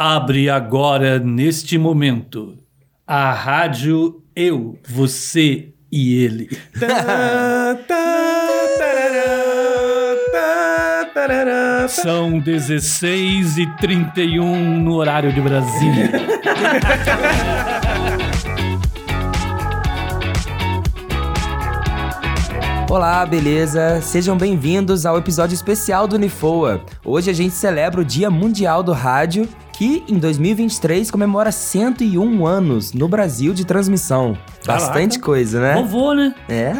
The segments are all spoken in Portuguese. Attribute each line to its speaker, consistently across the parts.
Speaker 1: Abre agora, neste momento, a rádio Eu, Você e Ele. São 16h31 no horário de Brasília.
Speaker 2: Olá, beleza? Sejam bem-vindos ao episódio especial do Unifoa. Hoje a gente celebra o Dia Mundial do Rádio, que em 2023 comemora 101 no Brasil de transmissão.
Speaker 1: Caraca.
Speaker 2: Bastante coisa, né?
Speaker 1: Vovô, né?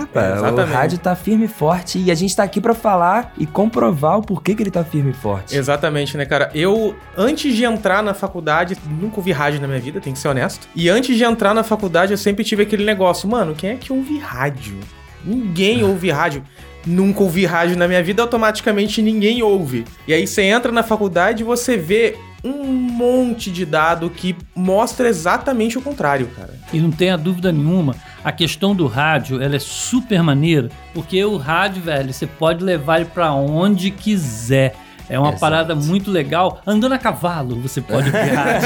Speaker 2: O rádio tá firme e forte e a gente tá aqui pra falar e comprovar o porquê que ele tá firme e forte.
Speaker 3: Exatamente, né, cara? Eu, antes de entrar na faculdade, nunca ouvi rádio na minha vida, tem que ser honesto. E antes de entrar na faculdade, eu sempre tive aquele negócio, mano, quem é que ouve rádio? Ninguém ouve rádio. Nunca ouvi rádio na minha vida, automaticamente ninguém ouve. E aí você entra na faculdade e você vê um monte de dado que mostra exatamente o contrário, cara.
Speaker 1: E não tenha dúvida nenhuma, a questão do rádio, ela é super maneira, porque o rádio, velho, você pode levar ele pra onde quiser. É uma parada muito legal. Andando a cavalo, você pode ver rádio.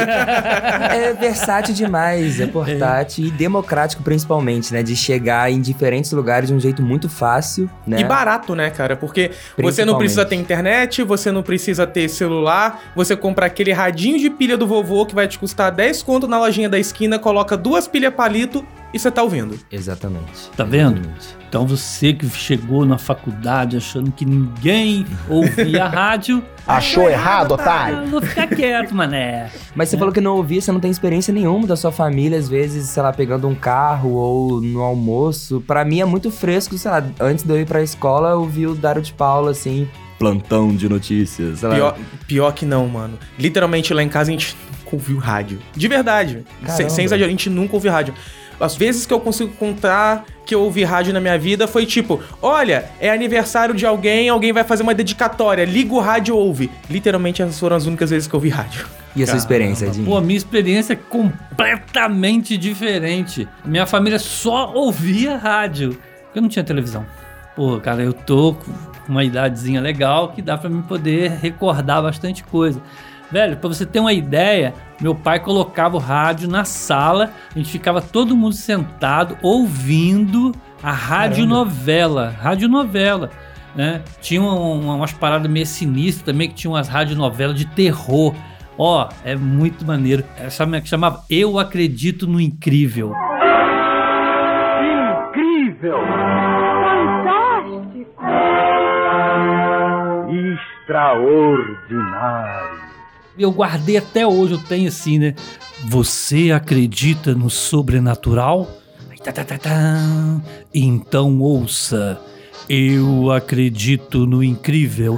Speaker 2: É versátil demais, é portátil e democrático principalmente, né? De chegar em diferentes lugares de um jeito muito fácil, né?
Speaker 3: E barato, né, cara? Porque você não precisa ter internet, você não precisa ter celular, você compra aquele radinho de pilha do vovô que vai te custar 10 conto na lojinha da esquina, coloca 2 pilhas palito e você tá ouvindo.
Speaker 2: Exatamente.
Speaker 1: Tá vendo? Então você que chegou na faculdade achando que ninguém ouvia rádio...
Speaker 4: Achou errado, otário?
Speaker 1: Vou ficar quieto, mané.
Speaker 2: Mas você falou que não ouvia, você não tem experiência nenhuma da sua família, às vezes, sei lá, pegando um carro ou no almoço. Pra mim é muito fresco, sei lá, antes de eu ir pra escola, eu ouvi o Dário de Paula, assim, plantão de notícias, sei lá.
Speaker 3: Pior que não, mano. Literalmente lá em casa a gente nunca ouviu rádio. De verdade. Sem exagero, a gente nunca ouviu rádio. As vezes que eu consigo contar que eu ouvi rádio na minha vida foi tipo, olha, é aniversário de alguém vai fazer uma dedicatória, liga o rádio, ouve. Literalmente essas foram as únicas vezes que eu ouvi rádio.
Speaker 2: E a sua experiência, Edinho?
Speaker 1: Pô, a minha experiência é completamente diferente. Minha família só ouvia rádio, porque eu não tinha televisão. Pô, cara, eu tô com uma idadezinha legal que dá pra mim poder recordar bastante coisa. Velho, pra você ter uma ideia, meu pai colocava o rádio na sala, a gente ficava todo mundo sentado ouvindo a radionovela, né? Tinha umas paradas meio sinistras também, que tinha umas radionovelas de terror. Ó, é muito maneiro. Essa que chamava Eu Acredito no Incrível.
Speaker 4: Incrível!
Speaker 5: Fantástico!
Speaker 4: Extraordinário!
Speaker 1: Eu guardei até hoje, eu tenho assim, né? Você acredita no sobrenatural? Então ouça. Eu acredito no incrível.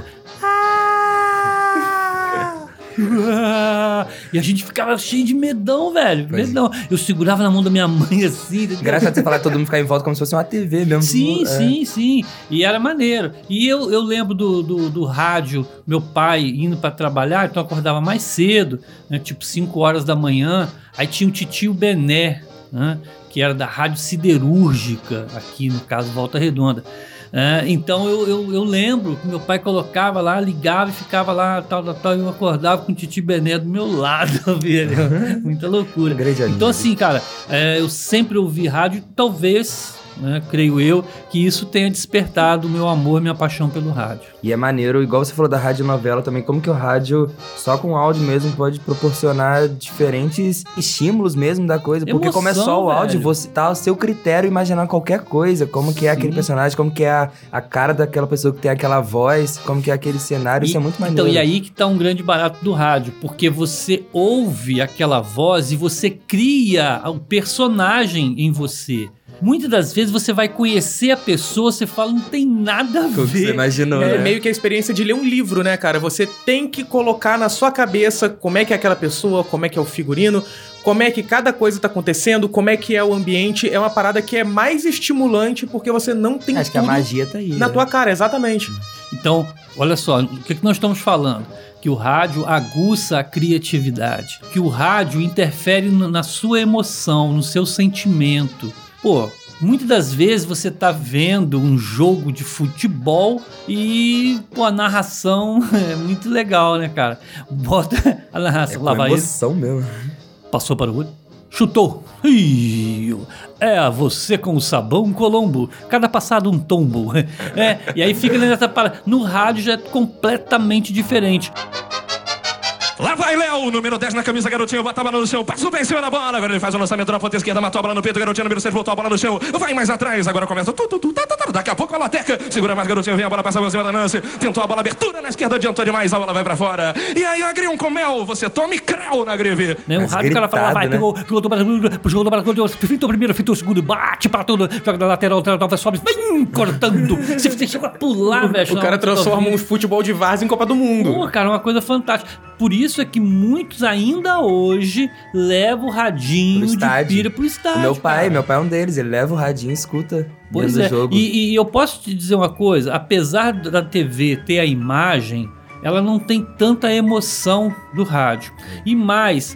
Speaker 1: E a gente ficava cheio de medão, velho. Medão. Eu segurava na mão da minha mãe assim.
Speaker 2: Engraçado você falar que todo mundo ficava em volta como se fosse uma TV mesmo.
Speaker 1: Sim. E era maneiro. E eu lembro do rádio, meu pai indo pra trabalhar, então eu acordava mais cedo, né, tipo 5 horas da manhã. Aí tinha o Titio Bené, né, que era da Rádio Siderúrgica, aqui no caso Volta Redonda. Então eu lembro que meu pai colocava lá, ligava e ficava lá, tal, e eu acordava com o Titio Bené do meu lado, velho. Muita loucura. Então assim, cara, eu sempre ouvi rádio, talvez, né, creio eu, que isso tenha despertado o meu amor, minha paixão pelo rádio.
Speaker 2: E é maneiro, igual você falou da radionovela também, como que o rádio, só com áudio mesmo, pode proporcionar diferentes estímulos mesmo da coisa. Porque
Speaker 1: Emoção,
Speaker 2: como é só o áudio,
Speaker 1: velho.
Speaker 2: você tá ao seu critério imaginar qualquer coisa, como que é aquele personagem, como que é a cara daquela pessoa que tem aquela voz, como que é aquele cenário, isso é muito maneiro.
Speaker 1: Então, e aí que tá um grande barato do rádio, porque você ouve aquela voz e você cria o personagem em você. Muitas das vezes você vai conhecer a pessoa, você fala, não tem nada a ver.
Speaker 2: Você imaginou,
Speaker 3: É
Speaker 2: né?
Speaker 3: meio que a experiência de ler um livro, né, cara? Você tem que colocar na sua cabeça como é que é aquela pessoa, como é que é o figurino, como é que cada coisa tá acontecendo, como é que é o ambiente. É uma parada que é mais estimulante porque você não tem
Speaker 2: Acho que a magia tá aí.
Speaker 3: na tua cara, exatamente.
Speaker 1: Então, olha só, o que nós estamos falando? Que o rádio aguça a criatividade, que o rádio interfere na sua emoção, no seu sentimento. Pô, muitas das vezes você tá vendo um jogo de futebol e, pô, a narração é muito legal, né, cara? Bota a narração, lá vai.
Speaker 2: Emoção mesmo.
Speaker 1: Passou para o olho, chutou. Ih, é você com o sabão Colombo, cada passado um tombo. E aí fica nessa parada. No rádio já é completamente diferente.
Speaker 5: Lá vai Léo, número 10 na camisa, garotinho, bota a bola no chão, passou bem em cima da bola, agora ele faz o lançamento na ponta esquerda, matou a bola no peito, garotinho, número 6, voltou a bola no chão, vai mais atrás, agora começa, daqui a pouco a lateca, segura mais, garotinho, vem a bola, passa por cima da Nancy, tentou a bola, abertura na esquerda, adiantou demais, a bola vai pra fora, e aí Agrião com mel, você tome creu na greve.
Speaker 1: O rádio, o cara fala, vai, pegou, fitou o primeiro, fitou o segundo, bate pra tudo, joga na lateral, sobe, vem cortando, você chega a pular, velho.
Speaker 3: O cara transforma um futebol de várzea em Copa do Mundo.
Speaker 1: Pô, cara, é uma coisa fantástica. Por isso é que muitos ainda hoje levam o radinho de pilha pro estádio.
Speaker 2: Meu pai é um deles, ele leva o radinho e escuta.
Speaker 1: Pois é, jogo. E eu posso te dizer uma coisa, apesar da TV ter a imagem, ela não tem tanta emoção do rádio. E mais,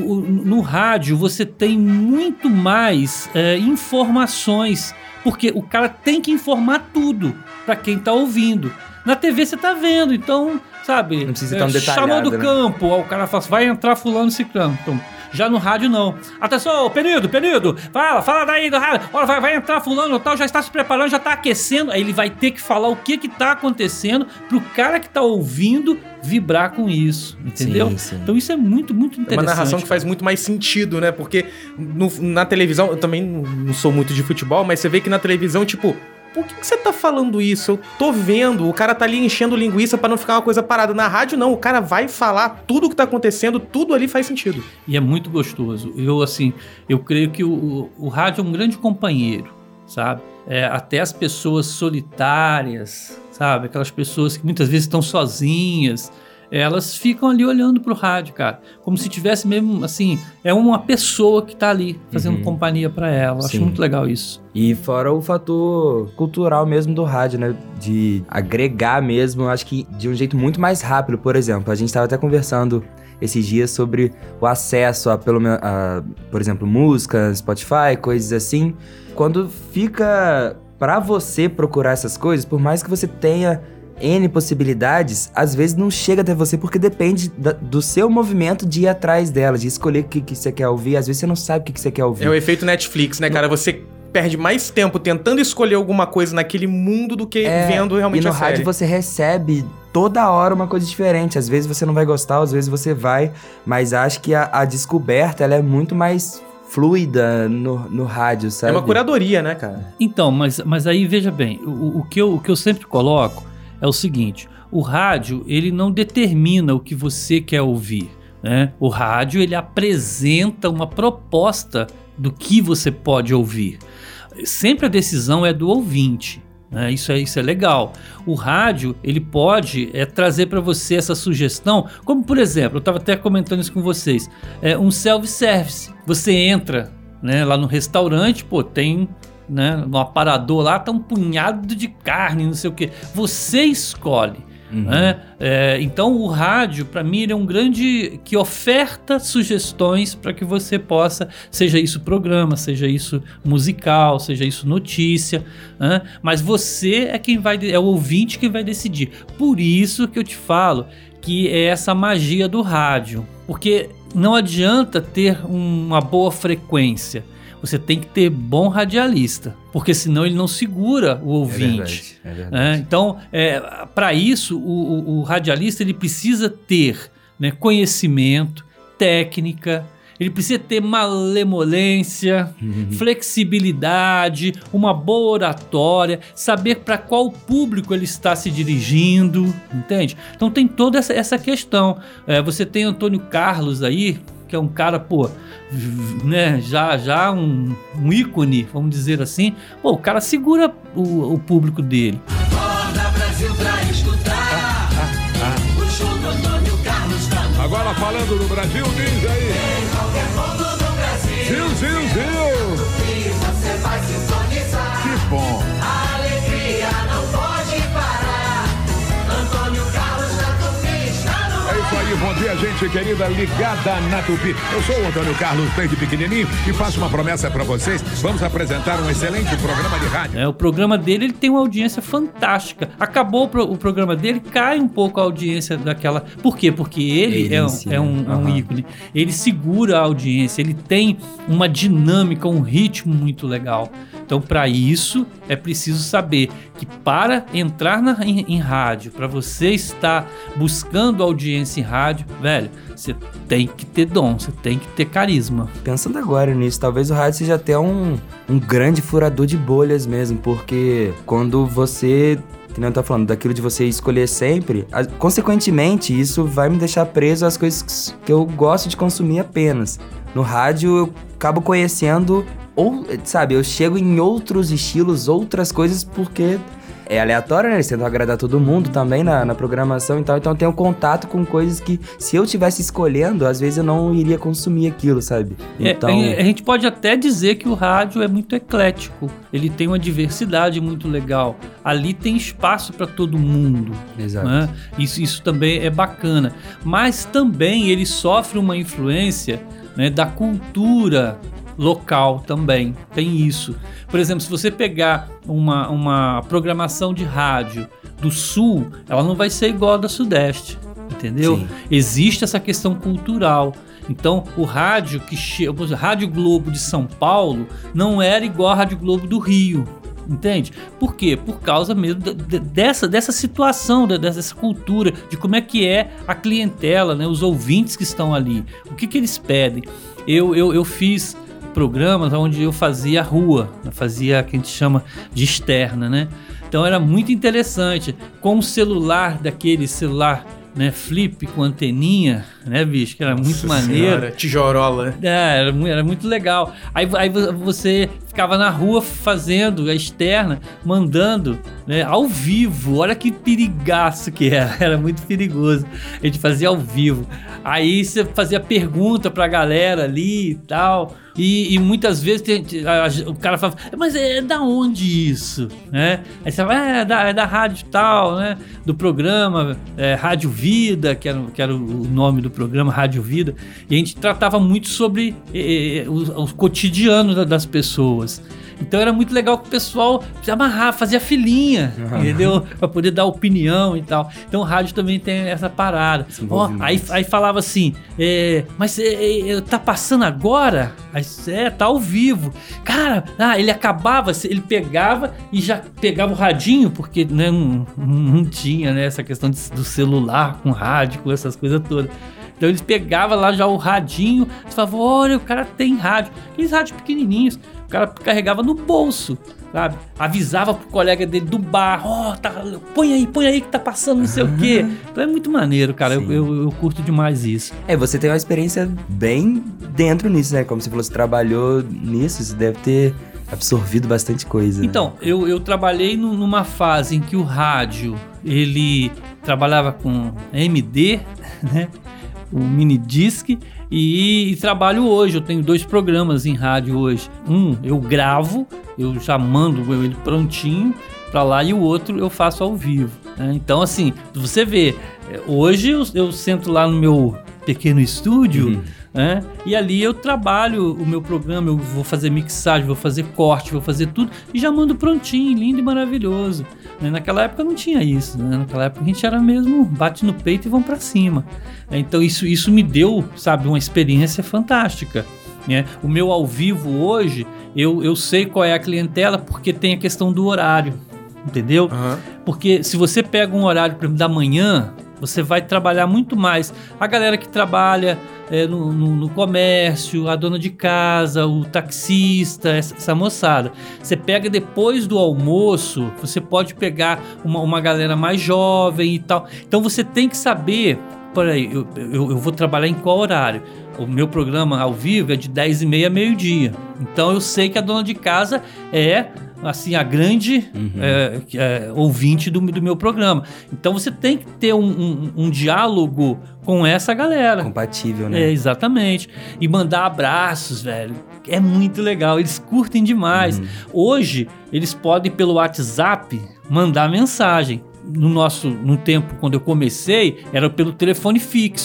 Speaker 1: no rádio você tem muito mais informações, porque o cara tem que informar tudo para quem tá ouvindo. Na TV você tá vendo, então, sabe,
Speaker 2: não precisa ser tão detalhado,
Speaker 1: chamou do
Speaker 2: né?
Speaker 1: campo, ó, o cara fala assim, vai entrar fulano ciclano. Então, já no rádio não. Atenção, período, fala daí do rádio. Olha, vai entrar fulano tal, já está se preparando, já tá aquecendo. Aí ele vai ter que falar o que tá acontecendo pro cara que tá ouvindo vibrar com isso, entendeu?
Speaker 2: Sim, sim.
Speaker 1: Então isso é muito, muito interessante.
Speaker 3: É uma narração que faz muito mais sentido, né? Porque na televisão, eu também não sou muito de futebol, mas você vê que na televisão, tipo... Por que você tá falando isso? Eu tô vendo, o cara tá ali enchendo linguiça pra não ficar uma coisa parada. Na rádio não, o cara vai falar tudo o que tá acontecendo, tudo ali faz sentido.
Speaker 1: E é muito gostoso. Eu creio que o rádio é um grande companheiro, sabe? Até as pessoas solitárias, sabe? Aquelas pessoas que muitas vezes estão sozinhas, elas ficam ali olhando pro rádio, cara. Como se tivesse mesmo, assim, é uma pessoa que tá ali fazendo companhia pra ela. Eu acho muito legal isso.
Speaker 2: E fora o fator cultural mesmo do rádio, né? De agregar mesmo, eu acho que de um jeito muito mais rápido. Por exemplo, a gente tava até conversando esses dias sobre o acesso a por exemplo, música, Spotify, coisas assim. Quando fica pra você procurar essas coisas, por mais que você tenha N possibilidades, às vezes não chega até você porque depende do seu movimento de ir atrás dela, de escolher o que você quer ouvir. Às vezes você não sabe o que você quer ouvir.
Speaker 3: É o efeito Netflix, né, cara? Você perde mais tempo tentando escolher alguma coisa naquele mundo do que vendo realmente a série.
Speaker 2: E no rádio você recebe toda hora uma coisa diferente. Às vezes você não vai gostar, às vezes você vai, mas acho que a descoberta ela é muito mais fluida no rádio, sabe?
Speaker 3: É uma curadoria, né, cara?
Speaker 1: Então, mas aí veja bem, o que eu sempre coloco é o seguinte, o rádio ele não determina o que você quer ouvir, né? O rádio ele apresenta uma proposta do que você pode ouvir. Sempre a decisão é do ouvinte, né? Isso é legal. O rádio ele pode trazer para você essa sugestão, como por exemplo, eu estava até comentando isso com vocês, um self-service. Você entra, né, lá no restaurante, pô, tem, né, no aparador lá tá um punhado de carne, não sei o que. Você escolhe. Né? Então o rádio para mim ele é um grande que oferta sugestões para que você possa, seja isso programa, seja isso musical, seja isso notícia, né? Mas você é o ouvinte que vai decidir. Por isso que eu te falo que é essa magia do rádio, porque não adianta ter uma boa frequência. Você tem que ter bom radialista, porque senão ele não segura o ouvinte.
Speaker 2: É verdade.
Speaker 1: Então, para isso, o radialista ele precisa ter, né, conhecimento, técnica, ele precisa ter malemolência, flexibilidade, uma boa oratória, saber para qual público ele está se dirigindo, entende? Então tem toda essa questão. Você tem Antônio Carlos aí, que é um cara, pô, né, já um ícone, vamos dizer assim. Pô, o cara segura o público dele.
Speaker 6: Acorda Brasil pra escutar o show do Antônio Carlos tá no...
Speaker 5: Agora falando do Brasil, diz aí.
Speaker 6: Em qualquer ponto do Brasil.
Speaker 5: Zil.
Speaker 6: E você vai sintonizar.
Speaker 5: Que bom.
Speaker 6: A alegria não pode parar. Antônio Carlos na Tupi está no ar.
Speaker 5: É isso aí,
Speaker 7: bom dia, gente querida ligada na Tupi. Eu sou o Antônio Carlos, desde pequenininho, e faço uma promessa pra vocês. Vamos apresentar um excelente programa de rádio.
Speaker 1: O programa dele, ele tem uma audiência fantástica. Acabou o programa dele, cai um pouco a audiência daquela... Por quê? Porque ele é um ícone. Ele segura a audiência, ele tem uma dinâmica, um ritmo muito legal. Então, para isso, é preciso saber que para entrar em rádio, para você estar buscando audiência em rádio, velho, você tem que ter dom, você tem que ter carisma.
Speaker 2: Pensando agora nisso, talvez o rádio seja até um grande furador de bolhas mesmo, porque quando você... que não tá falando, daquilo de você escolher sempre, consequentemente, isso vai me deixar preso às coisas que eu gosto de consumir apenas. No rádio, eu acabo conhecendo, ou, sabe, eu chego em outros estilos, outras coisas, porque é aleatório, né? Eles tentam agradar todo mundo também na programação e tal, então eu tenho contato com coisas que, se eu estivesse escolhendo, às vezes eu não iria consumir aquilo, sabe? Então...
Speaker 1: A gente pode até dizer que o rádio é muito eclético, ele tem uma diversidade muito legal, ali tem espaço para todo mundo.
Speaker 2: Exato.
Speaker 1: Né? Isso também é bacana, mas também ele sofre uma influência, né, da cultura local também, tem isso. Por exemplo, se você pegar uma programação de rádio do Sul, ela não vai ser igual a da Sudeste, entendeu?
Speaker 2: Sim.
Speaker 1: Existe essa questão cultural. Então, o rádio Rádio Globo de São Paulo não era igual a Rádio Globo do Rio, entende? Por quê? Por causa mesmo dessa situação, dessa cultura, de como é que é a clientela, né? Os ouvintes que estão ali. O que eles pedem? Eu fiz programas onde eu fazia rua, fazia o que a gente chama de externa, né? Então era muito interessante, com o celular, daquele celular, né, flip com anteninha, né, bicho, que era muito maneiro.
Speaker 3: Tijorola.
Speaker 1: Era muito legal. Aí você ficava na rua fazendo a externa, mandando, né, ao vivo. Olha que perigaço que era muito perigoso. A gente fazia ao vivo. Aí você fazia pergunta pra galera ali e tal. E muitas vezes o cara falava, mas é da onde isso? Né? Aí você fala, é da rádio tal, né? Do programa Rádio Vida, que era o nome do programa, Rádio Vida. E a gente tratava muito sobre o cotidiano das pessoas. Então era muito legal que o pessoal se amarrava, fazia filinha, entendeu? Pra poder dar opinião e tal. Então o rádio também tem essa parada. Aí falava assim, mas tá passando agora? Aí, tá ao vivo. Cara, ele acabava, ele pegava e já pegava o radinho, porque, né, não tinha, né, essa questão do celular com rádio, com essas coisas todas. Então eles pegavam lá já o radinho, e falavam, olha, o cara tem rádio. Aqueles rádios pequenininhos, o cara carregava no bolso, sabe? Avisava pro colega dele do bar, põe aí que tá passando não sei o quê. Então é muito maneiro, cara, eu curto demais isso.
Speaker 2: Você tem uma experiência bem dentro nisso, né? Como você falou, você trabalhou nisso, você deve ter absorvido bastante coisa.
Speaker 1: Então, né? eu trabalhei numa fase em que o rádio, ele trabalhava com MD, né? O mini disc, e trabalho hoje. Eu tenho 2 programas em rádio hoje. Eu gravo, eu já mando ele prontinho pra lá, e o outro eu faço ao vivo, né? Então, assim, você vê, hoje eu sento lá no meu pequeno estúdio, né? E ali eu trabalho o meu programa, eu vou fazer mixagem, vou fazer corte, vou fazer tudo e já mando prontinho, lindo e maravilhoso. Naquela época não tinha isso, né? Naquela época a gente era mesmo bate no peito e vamos pra cima. Então isso me deu, sabe, uma experiência fantástica, né? O meu ao vivo hoje, eu sei qual é a clientela, porque tem a questão do horário, entendeu? Porque se você pega um horário, por exemplo, da manhã, você vai trabalhar muito mais. A galera que trabalha no comércio, a dona de casa, o taxista, essa moçada. Você pega depois do almoço, você pode pegar uma galera mais jovem e tal. Então você tem que saber, peraí, eu vou trabalhar em qual horário? O meu programa ao vivo é de 10h30 a meio-dia. Então eu sei que a dona de casa é, assim, a grande ouvinte do meu programa. Então você tem que ter um diálogo com essa galera.
Speaker 2: Compatível, né?
Speaker 1: Exatamente. E mandar abraços, velho. É muito legal. Eles curtem demais. Hoje, eles podem, pelo WhatsApp, mandar mensagem. No tempo, quando eu comecei, era pelo telefone fixo.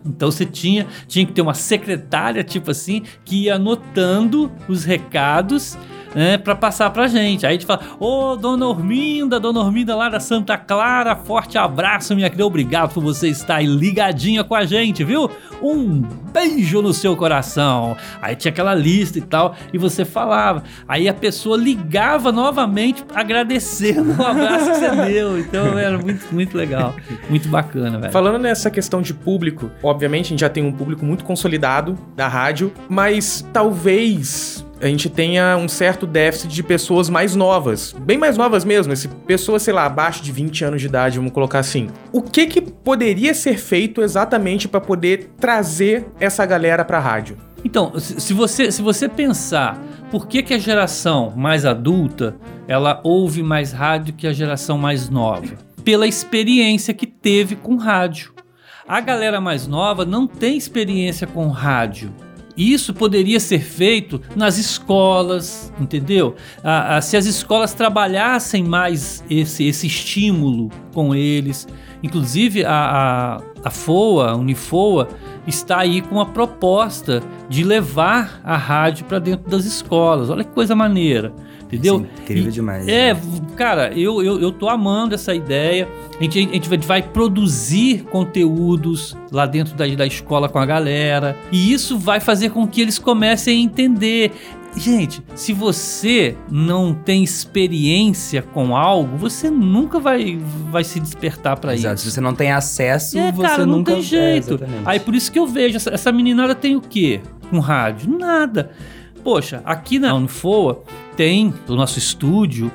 Speaker 1: Então você tinha que ter uma secretária, tipo assim, que ia anotando os recados, né, pra passar pra gente. Aí a gente fala, Dona Orminda lá da Santa Clara, forte abraço, minha querida, obrigado por você estar aí ligadinha com a gente, viu? Um beijo no seu coração. Aí tinha aquela lista e tal, e você falava. Aí a pessoa ligava novamente agradecendo o abraço que você deu. Então era muito, muito legal, muito bacana, velho.
Speaker 3: Falando nessa questão de público, obviamente a gente já tem um público muito consolidado da rádio, mas talvez a gente tenha um certo déficit de pessoas mais novas, bem mais novas mesmo, pessoas, sei lá, abaixo de 20 anos de idade, vamos colocar assim. O que poderia ser feito exatamente para poder trazer essa galera pra rádio?
Speaker 1: Então, se você pensar, por que a geração mais adulta, ela ouve mais rádio que a geração mais nova? Pela experiência que teve com rádio. A galera mais nova não tem experiência com rádio. Isso poderia ser feito nas escolas, entendeu? Se as escolas trabalhassem mais esse estímulo com eles. Inclusive a FOA, a Unifoa, está aí com a proposta de levar a rádio para dentro das escolas. Olha que coisa maneira, entendeu?
Speaker 2: Isso é incrível demais.
Speaker 1: Cara, eu tô amando essa ideia. A gente vai produzir conteúdos lá dentro da escola com a galera. E isso vai fazer com que eles comecem a entender. Gente, se você não tem experiência com algo, você nunca vai se despertar pra isso.
Speaker 2: Exato, se você não tem acesso, você
Speaker 1: cara, não
Speaker 2: nunca...
Speaker 1: tem jeito. Aí por isso que eu vejo, essa meninada tem o quê com rádio? Nada. Poxa, aqui na Unifoa tem o nosso estúdio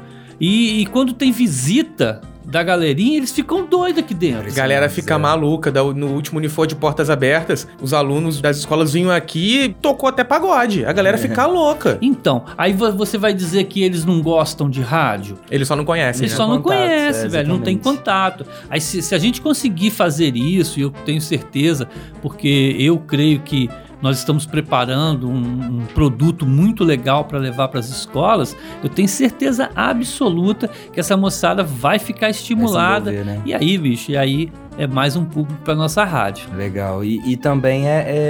Speaker 1: e quando tem visita da galerinha, eles ficam doidos aqui dentro.
Speaker 3: A galera fica maluca. No último Unifoa de Portas Abertas, os alunos das escolas vinham aqui e tocou até pagode. A galera fica louca.
Speaker 1: Então, aí você vai dizer que eles não gostam de rádio?
Speaker 3: Eles só não conhecem,
Speaker 1: Eles só não conhecem, velho. Não tem contato. Aí se a gente conseguir fazer isso, e eu tenho certeza, porque eu creio que nós estamos preparando um produto muito legal para levar para as escolas, eu tenho certeza absoluta que essa moçada vai ficar estimulada.
Speaker 2: Vai se envolver, né?
Speaker 1: E aí, bicho, é mais um público para nossa rádio.
Speaker 2: Legal. E também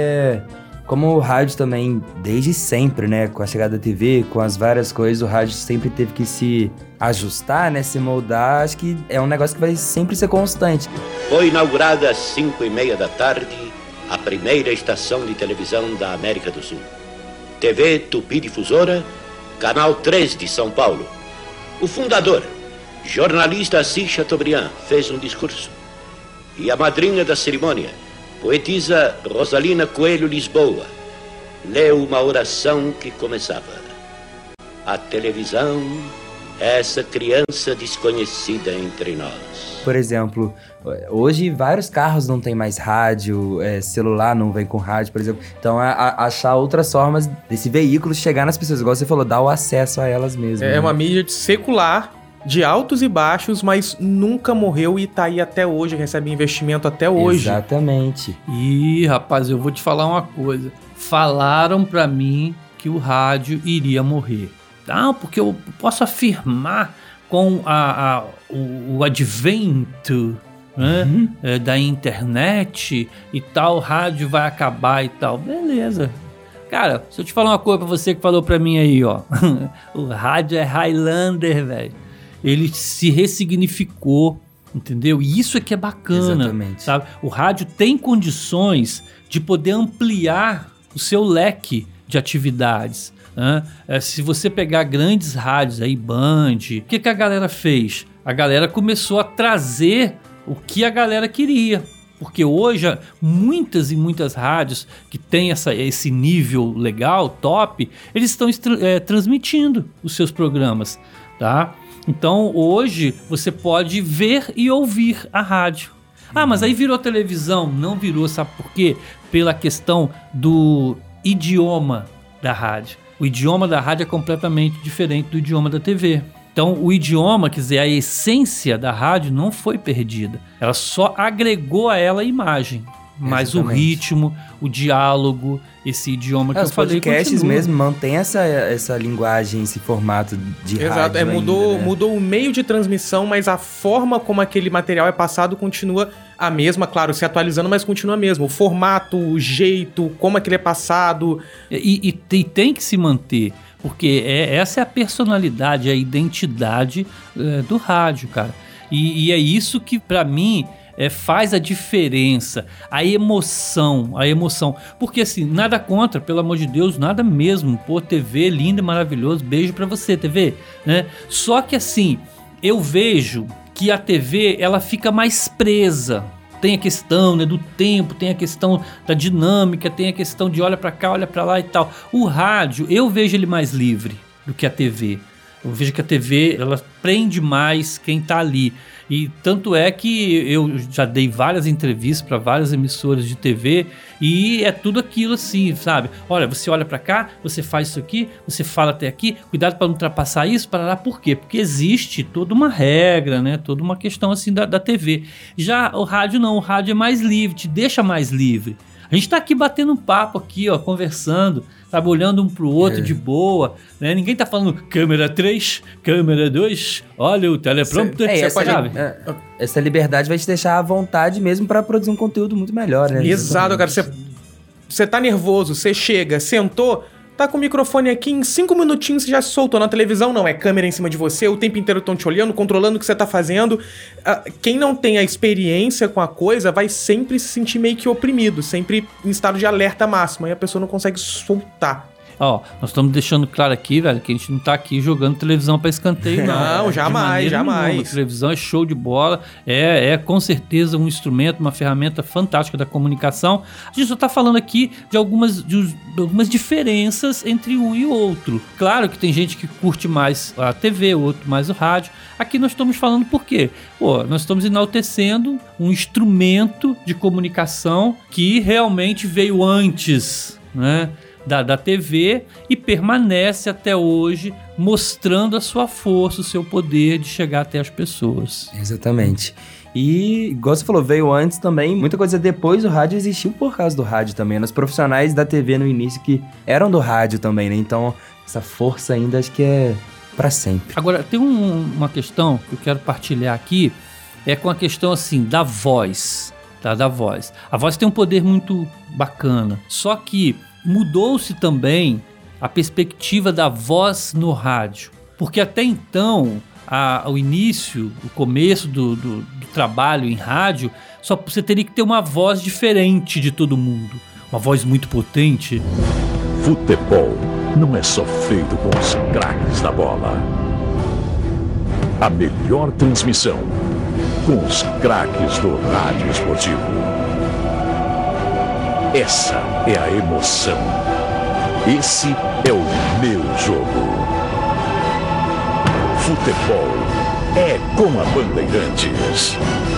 Speaker 2: como o rádio também, desde sempre, né? Com a chegada da TV, com as várias coisas, o rádio sempre teve que se ajustar, né? Se moldar. Acho que é um negócio que vai sempre ser constante.
Speaker 8: Foi inaugurada às 5:30 da tarde a primeira estação de televisão da América do Sul. TV Tupi Difusora, Canal 3 de São Paulo. O fundador, jornalista Assis Chateaubriand, fez um discurso. E a madrinha da cerimônia, poetisa Rosalina Coelho Lisboa, leu uma oração que começava: a televisão é essa criança desconhecida entre nós.
Speaker 2: Por exemplo, hoje vários carros não tem mais rádio, celular não vem com rádio, por exemplo. Então, achar outras formas desse veículo chegar nas pessoas, igual você falou, dar o acesso a elas mesmas.
Speaker 3: É uma mídia secular, de altos e baixos, mas nunca morreu e tá aí até hoje, recebe investimento até hoje.
Speaker 2: Exatamente.
Speaker 1: Ih, rapaz, eu vou te falar uma coisa. Falaram pra mim que o rádio iria morrer. Não, porque eu posso afirmar com o advento, né, da internet e tal, o rádio vai acabar e tal. Beleza. Cara, se eu te falar uma coisa pra você que falou pra mim aí, ó. O rádio é Highlander, velho. Ele se ressignificou, entendeu? E isso é que é bacana.
Speaker 2: Exatamente.
Speaker 1: Sabe? O rádio tem condições de poder ampliar o seu leque de atividades. Se você pegar grandes rádios aí, Band, o que a galera fez? A galera começou a trazer o que a galera queria. Porque hoje, muitas e muitas rádios que têm esse nível legal, top, eles estão transmitindo os seus programas, tá? Então, hoje, você pode ver e ouvir a rádio. Ah, mas aí virou televisão. Não virou, sabe por quê? Pela questão do idioma da rádio. O idioma da rádio é completamente diferente do idioma da TV. Então, o idioma, quer dizer, a essência da rádio não foi perdida. Ela só agregou a ela a imagem. mas o
Speaker 2: Exatamente.
Speaker 1: ritmo, o diálogo, esse idioma que eu
Speaker 2: Os
Speaker 1: falei
Speaker 2: podcasts
Speaker 1: continua.
Speaker 2: mesmo mantém essa linguagem, esse formato de
Speaker 3: Exato,
Speaker 2: rádio
Speaker 3: mudou,
Speaker 2: ainda, né?
Speaker 3: mudou o meio de transmissão, mas a forma como aquele material é passado continua a mesma, claro, se atualizando, mas continua a mesma. O formato, o jeito, como aquele é passado.
Speaker 1: E tem que se manter, porque essa é a personalidade, a identidade do rádio, cara. E é isso que, pra mim, faz a diferença, a emoção. Porque assim, nada contra, pelo amor de Deus, nada mesmo. Pô, TV, lindo e maravilhoso, beijo pra você, TV, né? Só que assim, eu vejo que a TV, ela fica mais presa. Tem a questão, né, do tempo, tem a questão da dinâmica, tem a questão de olha pra cá, olha pra lá e tal. O rádio, eu vejo ele mais livre do que a TV. Eu vejo que a TV, ela prende mais quem tá ali. E tanto é que eu já dei várias entrevistas para várias emissoras de TV e é tudo aquilo assim, sabe? Olha, você olha para cá, você faz isso aqui, você fala até aqui, cuidado para não ultrapassar isso, para lá. Por quê? Porque existe toda uma regra, né? Toda uma questão assim da TV. Já o rádio não, o rádio é mais livre, te deixa mais livre. A gente tá aqui batendo um papo aqui, ó, conversando, sabe, olhando um pro outro de boa, né? Ninguém tá falando câmera 3, câmera 2, olha o teleprompter,
Speaker 2: Essa liberdade vai te deixar à vontade mesmo pra produzir um conteúdo muito melhor, né?
Speaker 3: Exato, cara. Você tá nervoso, você chega, sentou, tá com o microfone aqui, em 5 minutinhos você já se soltou. Na televisão não, é câmera em cima de você, o tempo inteiro estão te olhando, controlando o que você tá fazendo. Quem não tem a experiência com a coisa vai sempre se sentir meio que oprimido, sempre em estado de alerta máximo, e a pessoa não consegue soltar.
Speaker 1: Ó, nós estamos deixando claro aqui, velho, que a gente não tá aqui jogando televisão pra escanteio, não.
Speaker 3: Não, jamais, jamais.
Speaker 1: Nenhuma. A televisão é show de bola, é com certeza um instrumento, uma ferramenta fantástica da comunicação. A gente só tá falando aqui de algumas diferenças entre um e o outro. Claro que tem gente que curte mais a TV, outro mais o rádio. Aqui nós estamos falando por quê? Pô, nós estamos enaltecendo um instrumento de comunicação que realmente veio antes, né? Da TV e permanece até hoje mostrando a sua força, o seu poder de chegar até as pessoas.
Speaker 2: Exatamente. E, igual você falou, veio antes também, muita coisa depois do rádio existiu por causa do rádio também. Os profissionais da TV no início que eram do rádio também, né? Então, essa força ainda acho que é pra sempre.
Speaker 1: Agora, tem uma questão que eu quero partilhar aqui, é com a questão assim, da voz, tá? Da voz. A voz tem um poder muito bacana, só que mudou-se também a perspectiva da voz no rádio, porque até então, o início, o começo do trabalho em rádio, só você teria que ter uma voz diferente de todo mundo, uma voz muito potente.
Speaker 9: Futebol não é só feito com os craques da bola. A melhor transmissão com os craques do rádio esportivo. Essa é a emoção. Esse é o meu jogo. Futebol é com a Bandeirantes.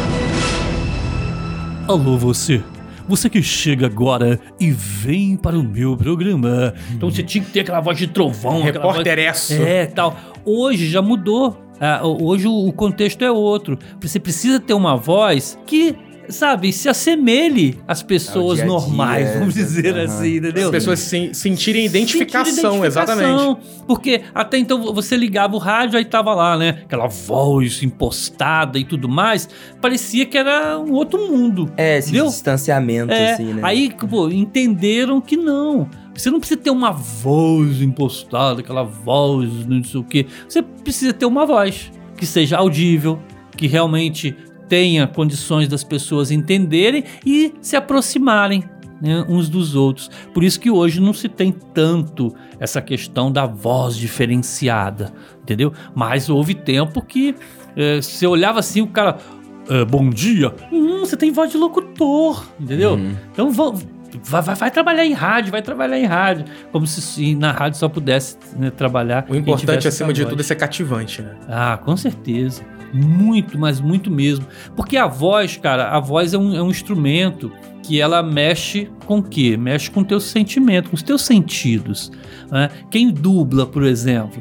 Speaker 1: Alô você que chega agora e vem para o meu programa. Então você tinha que ter aquela voz de trovão.
Speaker 3: Repórtereço.
Speaker 1: Tal. Hoje já mudou. Hoje o contexto é outro. Você precisa ter uma voz que, sabe, se assemelhe às pessoas
Speaker 2: dia a dia,
Speaker 1: normais, vamos dizer assim, entendeu?
Speaker 3: As pessoas sentirem identificação, exatamente.
Speaker 1: Porque até então você ligava o rádio, aí tava lá, né? Aquela voz impostada e tudo mais. Parecia que era um outro mundo.
Speaker 2: Esse
Speaker 1: entendeu?
Speaker 2: distanciamento, assim, né?
Speaker 1: Aí, pô, entenderam que não. Você não precisa ter uma voz impostada, aquela voz, não sei o quê. Você precisa ter uma voz que seja audível, que realmente tenha condições das pessoas entenderem e se aproximarem, né, uns dos outros. Por isso que hoje não se tem tanto essa questão da voz diferenciada, entendeu? Mas houve tempo que você olhava assim, o cara... bom dia. Você tem voz de locutor, entendeu? Então vai trabalhar em rádio, como se na rádio só pudesse, né, trabalhar.
Speaker 3: O importante, acima de tudo, é ser cativante, né?
Speaker 1: Ah, com certeza. Muito, mas muito mesmo. Porque a voz, cara, a voz é um instrumento que ela mexe com o quê? Mexe com o teu sentimento, com os teus sentidos, né? Quem dubla, por exemplo,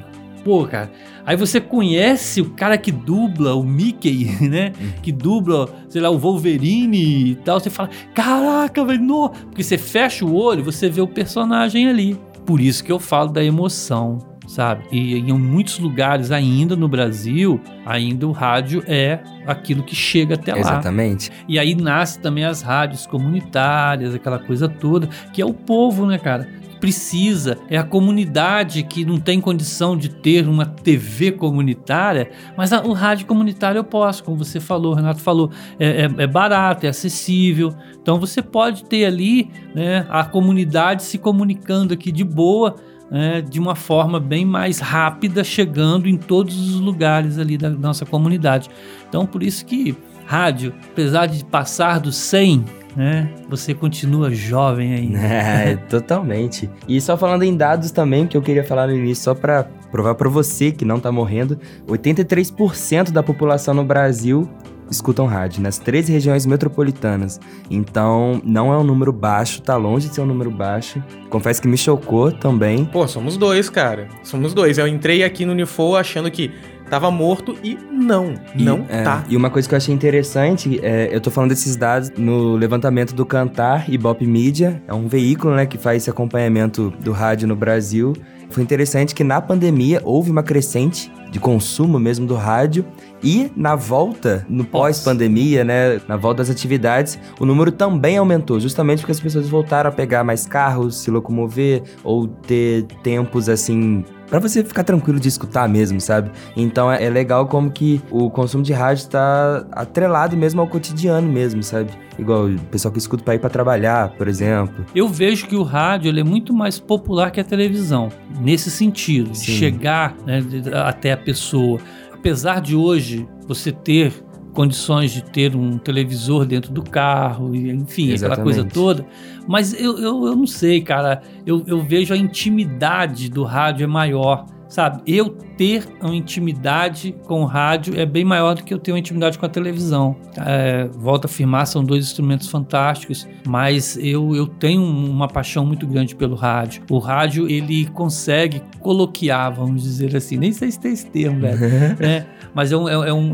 Speaker 1: pô, cara. Aí você conhece o cara que dubla o Mickey, né? Que dubla, sei lá, o Wolverine e tal. Você fala, caraca, velho, não. Porque você fecha o olho, você vê o personagem ali. Por isso que eu falo da emoção, sabe? E em muitos lugares ainda no Brasil, ainda o rádio é aquilo que chega até lá.
Speaker 2: Exatamente.
Speaker 1: E aí nasce também as rádios comunitárias, aquela coisa toda, que é o povo, né, cara? Precisa, é a comunidade que não tem condição de ter uma TV comunitária, mas o rádio comunitário eu posso, como você falou, o Renato falou, é barato, é acessível, então você pode ter ali, né, a comunidade se comunicando aqui de boa, de uma forma bem mais rápida, chegando em todos os lugares ali da nossa comunidade. Então por isso que rádio, apesar de passar dos 100, você continua jovem ainda.
Speaker 2: Totalmente. E só falando em dados também, que eu queria falar no início, só pra provar pra você que não tá morrendo, 83% da população no Brasil escutam rádio, nas 13 regiões metropolitanas. Então, não é um número baixo, tá longe de ser um número baixo. Confesso que me chocou também.
Speaker 3: Pô, somos 2, cara. Somos 2. Eu entrei aqui no Unifo achando que tava morto e não tá.
Speaker 2: E uma coisa que eu achei interessante, eu tô falando desses dados no levantamento do Kantar Ibope Mídia, é um veículo, né, que faz esse acompanhamento do rádio no Brasil. Foi interessante que na pandemia houve uma crescente de consumo mesmo do rádio e na volta, no pós-pandemia, né, na volta das atividades, o número também aumentou, justamente porque as pessoas voltaram a pegar mais carros, se locomover ou ter tempos assim pra você ficar tranquilo de escutar mesmo, sabe? Então é legal como que o consumo de rádio tá atrelado mesmo ao cotidiano mesmo, sabe? Igual o pessoal que escuta pra ir pra trabalhar, por exemplo.
Speaker 1: Eu vejo que o rádio ele é muito mais popular que a televisão, nesse sentido, de chegar, né, até a pessoa. Apesar de hoje você ter condições de ter um televisor dentro do carro, enfim, aquela coisa toda. Mas eu não sei, cara. Eu vejo a intimidade do rádio é maior, sabe? Eu ter uma intimidade com o rádio é bem maior do que eu ter uma intimidade com a televisão. Volto a afirmar, são 2 instrumentos fantásticos, mas eu tenho uma paixão muito grande pelo rádio. O rádio, ele consegue coloquiar, vamos dizer assim, nem sei se tem esse termo, velho, né? Mas é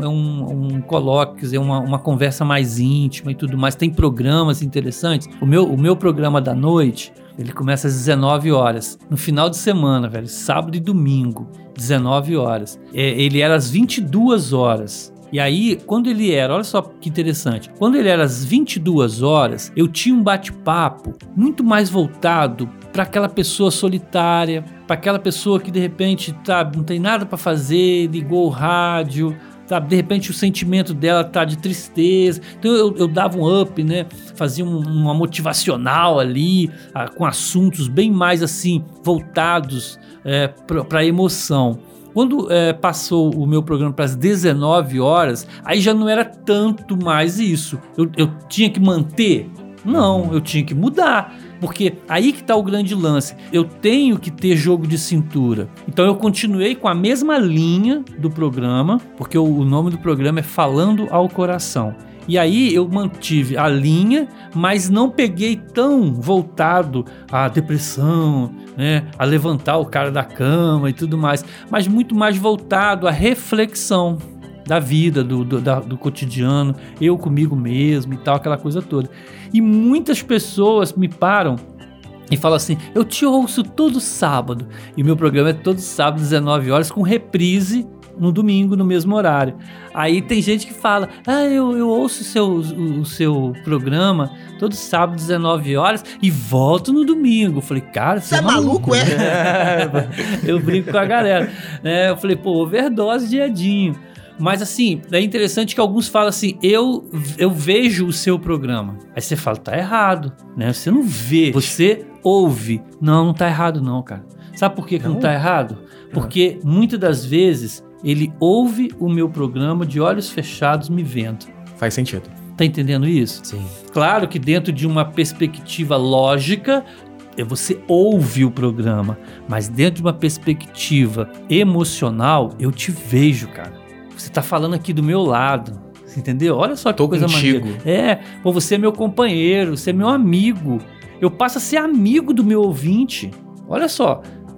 Speaker 1: um colóquio, é uma conversa mais íntima e tudo mais. Tem programas interessantes. O meu programa da noite, ele começa às 19 horas. No final de semana, velho, sábado e domingo, 19 horas. Ele era às 22 horas. E aí, quando ele era, olha só que interessante, quando ele era às 22 horas, eu tinha um bate-papo muito mais voltado para aquela pessoa solitária, para aquela pessoa que de repente não tem nada para fazer, ligou o rádio, sabe? De repente o sentimento dela tá de tristeza. Então eu dava um up, né? Fazia uma motivacional ali, com assuntos bem mais assim, voltados para a emoção. Quando passou o meu programa para as 19 horas, aí já não era tanto mais isso. Eu tinha que manter? Não, eu tinha que mudar. Porque aí que tá o grande lance. Eu tenho que ter jogo de cintura. Então eu continuei com a mesma linha do programa, porque o nome do programa é Falando ao Coração. E aí eu mantive a linha, mas não peguei tão voltado à depressão, né, a levantar o cara da cama e tudo mais, mas muito mais voltado à reflexão da vida, do cotidiano, eu comigo mesmo e tal, aquela coisa toda. E muitas pessoas me param e falam assim, eu te ouço todo sábado. E meu programa é todo sábado, 19 horas, com reprise no domingo, no mesmo horário. Aí tem gente que fala, eu ouço o seu programa todo sábado, 19 horas, e volto no domingo. Eu falei, cara, você é maluco, Eu brinco com a galera. Eu falei, pô, overdose de Edinho. Mas assim, é interessante que alguns falam assim, eu vejo o seu programa. Aí você fala, tá errado, né? Você não vê, você ouve. Não tá errado não, cara. Sabe por que não tá errado? Porque muitas das vezes ele ouve o meu programa de olhos fechados me vendo.
Speaker 3: Faz sentido.
Speaker 1: Tá entendendo isso?
Speaker 2: Sim.
Speaker 1: Claro que dentro de uma perspectiva lógica, você ouve o programa, mas dentro de uma perspectiva emocional, eu te vejo, cara. Você tá falando aqui do meu lado, entendeu? Olha só que coisa maneira. Pô, você é meu companheiro, você é meu amigo. Eu passo a ser amigo do meu ouvinte. Olha só,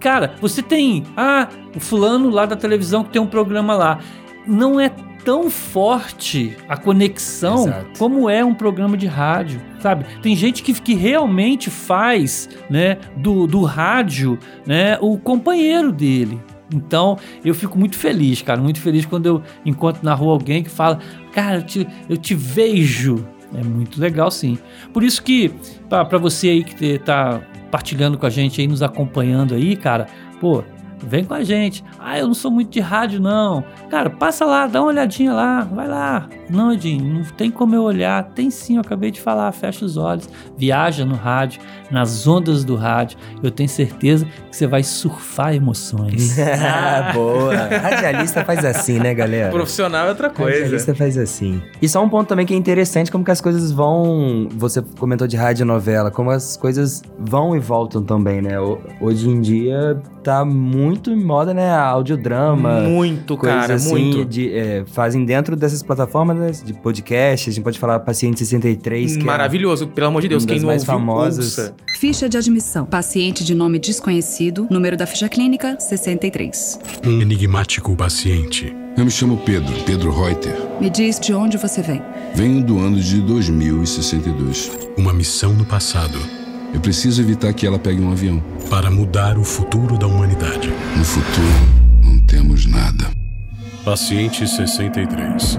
Speaker 1: cara, você tem o fulano lá da televisão que tem um programa lá. Não é tão forte a conexão como é um programa de rádio, sabe? Tem gente que realmente faz, né, do rádio, né, o companheiro dele. Então, eu fico muito feliz, cara, muito feliz quando eu encontro na rua alguém que fala, cara, eu te vejo. É muito legal, sim. Por isso que, pra você aí que tá partilhando com a gente aí, nos acompanhando aí, cara, pô, vem com a gente. Eu não sou muito de rádio, não. Cara, passa lá, dá uma olhadinha lá, vai lá. Não, Edinho, não tem como eu olhar. Tem sim, eu acabei de falar, fecha os olhos, viaja no rádio, nas ondas do rádio. Eu tenho certeza que você vai surfar emoções.
Speaker 2: Boa. Radialista faz assim, né, galera?
Speaker 3: Profissional é outra coisa.
Speaker 2: Radialista faz assim. E só um ponto também que é interessante, como que as coisas vão... Você comentou de rádio e novela, como as coisas vão e voltam também, né? Hoje em dia tá muito em moda, né? Audiodrama.
Speaker 3: Muito, cara,
Speaker 2: assim,
Speaker 3: muito.
Speaker 2: Fazem dentro dessas plataformas, né, de podcast. A gente pode falar Paciente 63. Que
Speaker 3: maravilhoso, pelo amor de Deus. Quem não ouviu, ouça.
Speaker 10: Ficha de admissão. Paciente de nome desconhecido. Número da ficha clínica, 63.
Speaker 11: Um enigmático paciente.
Speaker 12: Eu me chamo Pedro Reuter.
Speaker 10: Me diz de onde você vem.
Speaker 12: Venho do ano de 2062.
Speaker 11: Uma missão no passado.
Speaker 12: Eu preciso evitar que ela pegue um avião.
Speaker 11: Para mudar o futuro da humanidade.
Speaker 12: No futuro, não temos nada.
Speaker 11: Paciente 63.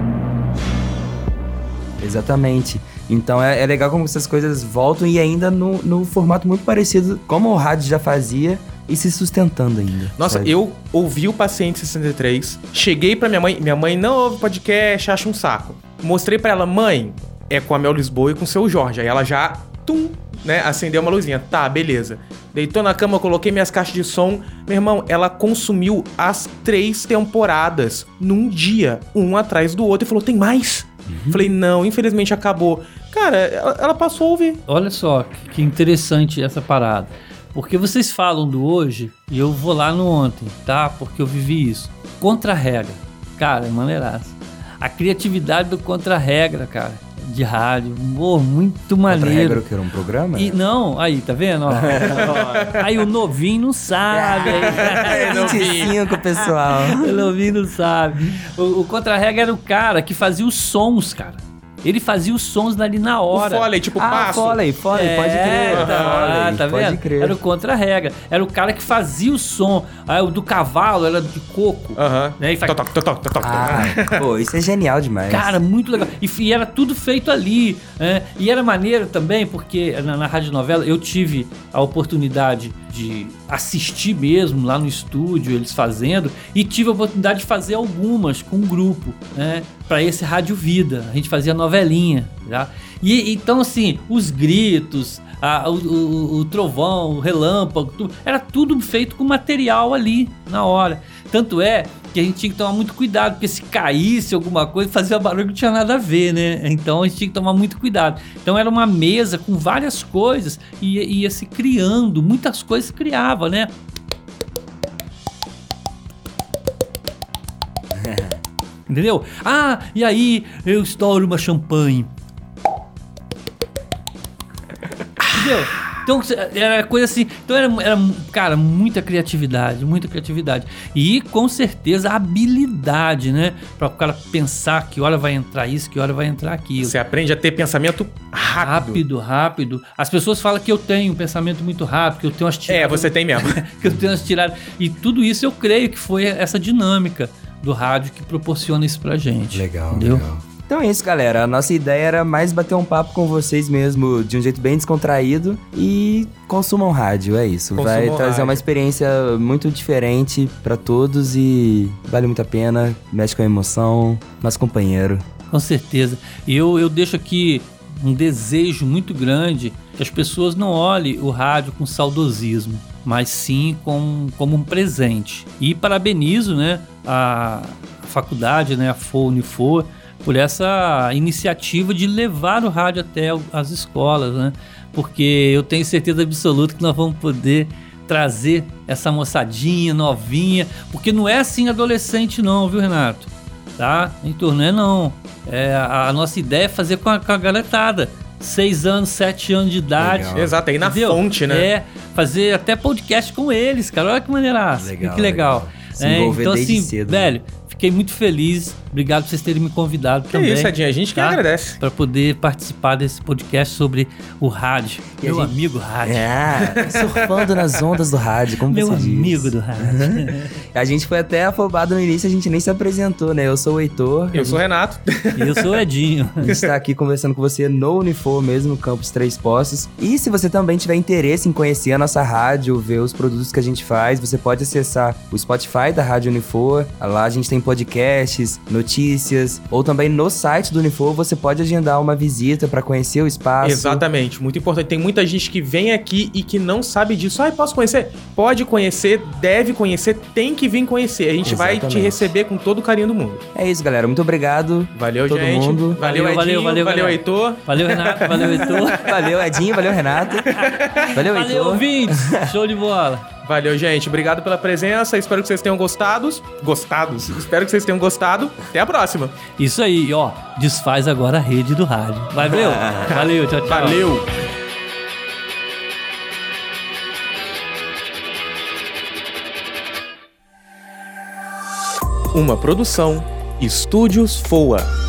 Speaker 2: Exatamente. Então é legal como essas coisas voltam e ainda no formato muito parecido, como o rádio já fazia, e se sustentando ainda.
Speaker 3: Nossa, sabe? Eu ouvi o Paciente 63, cheguei pra minha mãe não ouve podcast, acha um saco. Mostrei pra ela, mãe, é com a Mel Lisboa e com o seu Jorge. Aí ela já, né, acendeu uma luzinha. Tá, beleza. Deitou na cama, coloquei minhas caixas de som. Meu irmão, ela consumiu as 3 temporadas num dia, um atrás do outro, e falou, tem mais? Falei, não, infelizmente acabou. Cara, ela passou a ouvir.
Speaker 1: Olha só, que interessante essa parada. Porque vocês falam do hoje, e eu vou lá no ontem, tá? Porque eu vivi isso. Contra-regra. Cara, é maneiraço. A criatividade do Contra-regra, cara, de rádio. Muito maneiro.
Speaker 2: Contra-regra que era um programa?
Speaker 1: E, não, aí, tá vendo? Ó, aí o novinho não sabe.
Speaker 2: Aí, 25, pessoal.
Speaker 1: O novinho não sabe. O Contra-regra era o cara que fazia os sons, cara. Ele fazia os sons ali na hora.
Speaker 3: O Foley, tipo, passo.
Speaker 2: Foley, pode crer.
Speaker 1: Tá vendo?
Speaker 2: Pode crer.
Speaker 1: Era o Contra-regra. Era o cara que fazia o som. Aí o do cavalo era de coco. Né? E faz...
Speaker 2: Pô, isso é genial demais.
Speaker 1: Cara, muito legal. E era tudo feito ali. Né? E era maneiro também, porque na radionovela eu tive a oportunidade de assistir mesmo lá no estúdio, eles fazendo, e tive a oportunidade de fazer algumas com um grupo, né? Pra esse Rádio Vida. A gente fazia novelinha, tá? E então, assim, os gritos, o trovão, o relâmpago, era tudo feito com material ali na hora. Tanto é que a gente tinha que tomar muito cuidado, porque se caísse alguma coisa, fazia barulho que não tinha nada a ver, né? Então a gente tinha que tomar muito cuidado. Então era uma mesa com várias coisas e ia se criando, muitas coisas criava, né? Entendeu? E aí eu estouro uma champanhe. Entendeu? Então era coisa assim. Então era, cara, muita criatividade. E com certeza habilidade, né? Para o cara pensar que hora vai entrar isso, que hora vai entrar aquilo.
Speaker 3: Você aprende a ter pensamento rápido.
Speaker 1: Rápido. As pessoas falam que eu tenho um pensamento muito rápido, que eu tenho umas tiradas.
Speaker 3: Você tem mesmo.
Speaker 1: Que eu tenho umas tiradas. E tudo isso eu creio que foi essa dinâmica do rádio que proporciona isso pra gente.
Speaker 2: Legal. Então é isso, galera. A nossa ideia era mais bater um papo com vocês mesmo, de um jeito bem descontraído, e consumam rádio, é isso. Vai trazer uma experiência muito diferente pra todos e vale muito a pena, mexe com a emoção, nosso companheiro.
Speaker 1: Com certeza. E eu deixo aqui um desejo muito grande que as pessoas não olhem o rádio com saudosismo, mas sim como um presente. E parabenizo, né, a faculdade, né, a Unifor, por essa iniciativa de levar o rádio até as escolas, né? Porque eu tenho certeza absoluta que nós vamos poder trazer essa moçadinha novinha, porque não é assim adolescente não, viu, Renato? Tá? Heitor, não é não. A nossa ideia é fazer com a garotada, 6 anos, 7 anos de idade.
Speaker 2: Legal.
Speaker 3: Exato, aí na
Speaker 1: Entendeu?
Speaker 3: fonte, né?
Speaker 1: Fazer até podcast com eles, cara. Olha que maneiraça. Que legal.
Speaker 2: Se envolver
Speaker 1: então,
Speaker 2: desde
Speaker 1: assim,
Speaker 2: cedo.
Speaker 1: velho, fiquei muito feliz. Obrigado por vocês terem me convidado também.
Speaker 3: isso, Edinho, a gente que agradece.
Speaker 1: Para poder participar desse podcast sobre o rádio.
Speaker 2: E
Speaker 1: Meu amigo rádio.
Speaker 2: Surfando nas ondas do rádio, como
Speaker 1: Meu
Speaker 2: você diz.
Speaker 1: amigo do rádio.
Speaker 2: A gente foi até afobado no início, a gente nem se apresentou, né? Eu sou o Heitor.
Speaker 3: Eu sou o Renato.
Speaker 1: E eu sou o Edinho.
Speaker 2: A gente tá aqui conversando com você no Unifor mesmo, no Campus Três Poços. E se você também tiver interesse em conhecer a nossa rádio, ver os produtos que a gente faz, você pode acessar o Spotify da Rádio Unifor. Lá a gente tem podcasts, notícias, ou também no site do Unifor você pode agendar uma visita para conhecer o espaço.
Speaker 3: Exatamente, muito importante. Tem muita gente que vem aqui e que não sabe disso. Posso conhecer? Pode conhecer, deve conhecer, tem que vir conhecer. A gente vai te receber com todo o carinho do mundo.
Speaker 2: É isso, galera. Muito obrigado.
Speaker 3: Valeu,
Speaker 2: todo
Speaker 3: gente.
Speaker 2: mundo.
Speaker 3: Valeu, Edinho. Valeu, Heitor.
Speaker 1: Valeu, Renato. Valeu, Heitor.
Speaker 2: Valeu, Edinho. Valeu, Renato. Valeu, Heitor.
Speaker 1: Valeu, ouvintes. Show de bola.
Speaker 3: Valeu, gente. Obrigado pela presença. Espero que vocês tenham gostado. Espero que vocês tenham gostado. Até a próxima.
Speaker 1: Isso aí, ó. Desfaz agora a rede do rádio. Valeu. Valeu, tchau, tchau.
Speaker 3: Valeu. Uma produção Estúdios FOA.